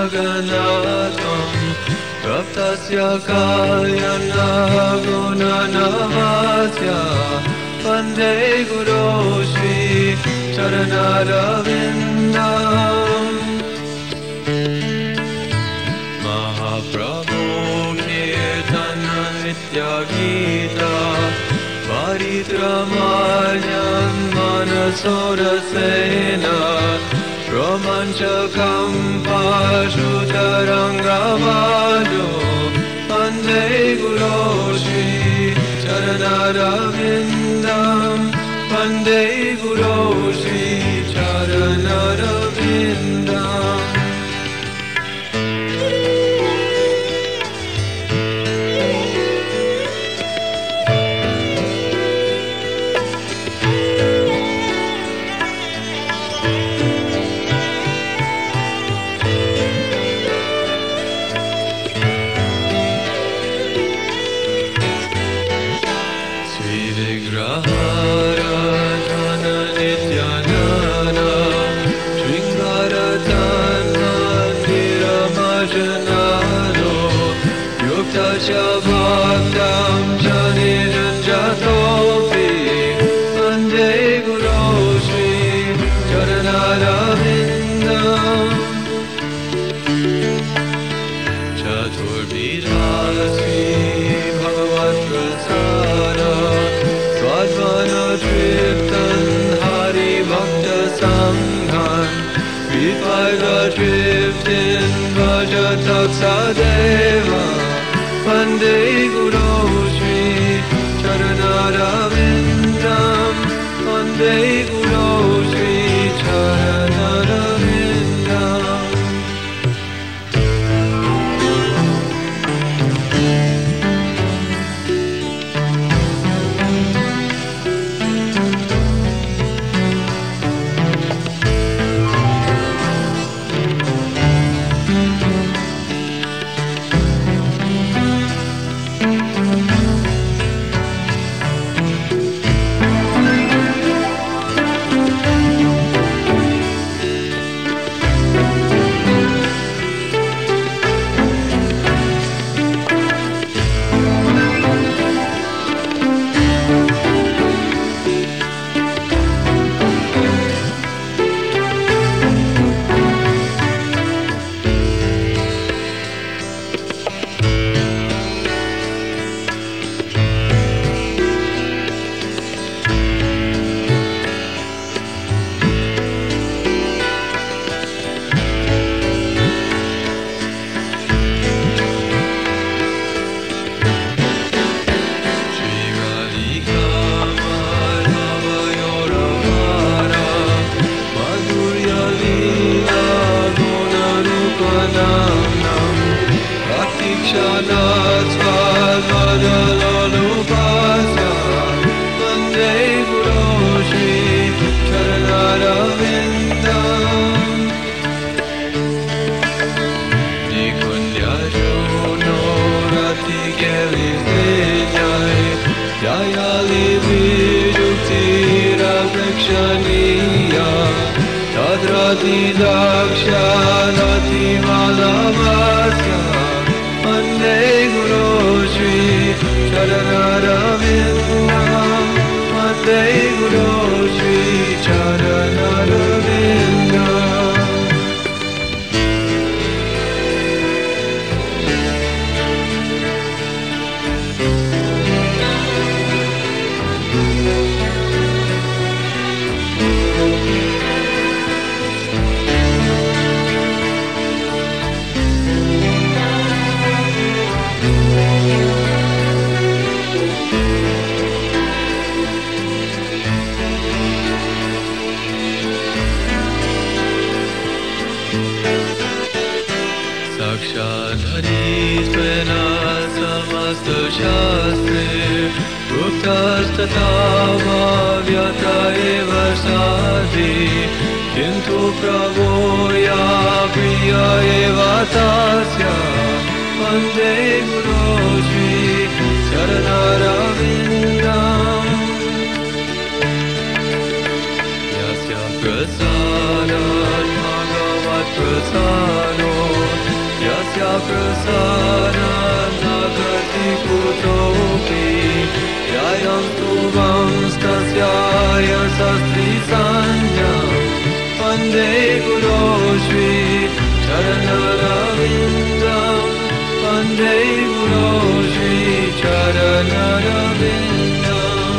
Jagannatvam Raptasya Kalyana Gunanavasya Vande Guru Shri Charanaravindam Mahaprabhu Kirtana Nitya Gita Paritramanyan Manasora Sena Romanchakam Pashutarangavado Vande Guru Shri Charanaravindam Vande Guru Shri Charanaravindam Bhaktam Janiranjatopi Vande Guru Shri Charanaravindam Chaturbhirasi Bhagavat Prasada Swadvana Triptan Hari Bhakta Sanghan Vipaiva Triptin Vajatak Sadeva Vande Guru Shri Charanaravindam Vande Guru Shri Charanaravindam Tadrati Dakshanati Malavasya Vande Guru Shri Charanaravindam Vande Guru Shri Charanaravindam Sakshadharitmena samasta shastre Guptastata bhavyata eva sadhi Kintu prabhoya priya eva tasya Vande Guru Shri Charanaravindam Yasya prasadat bhagavat prasado prasadam nagati putropi yayam tuvam stasyaya sastri sanyam Vande Guru Shri Charanarvindam Vande Guru Shri Charanarvindam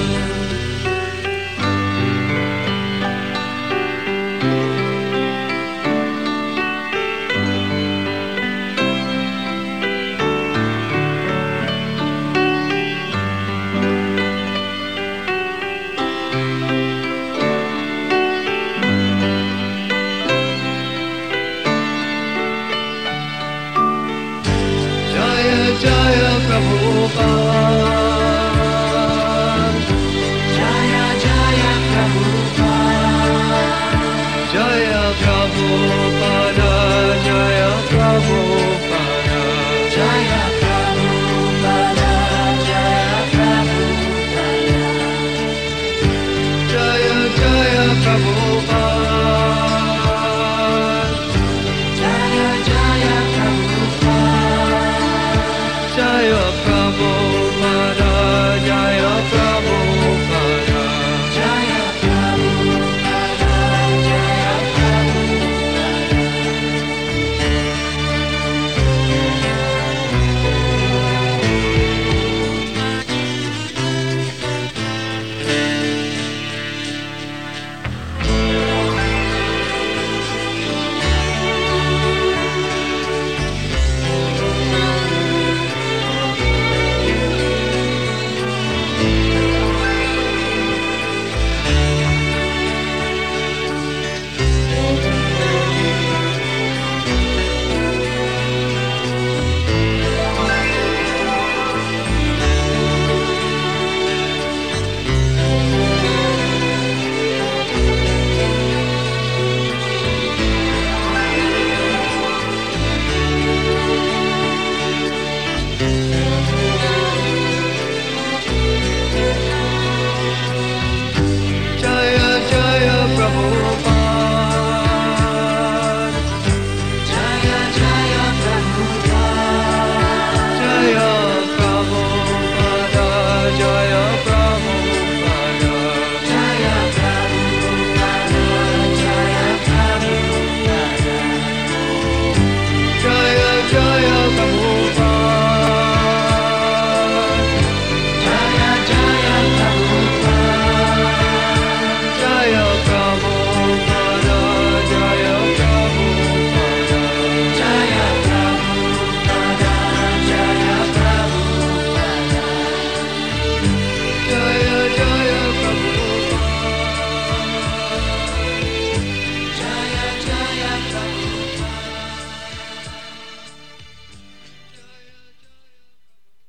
Jaya Prabhupada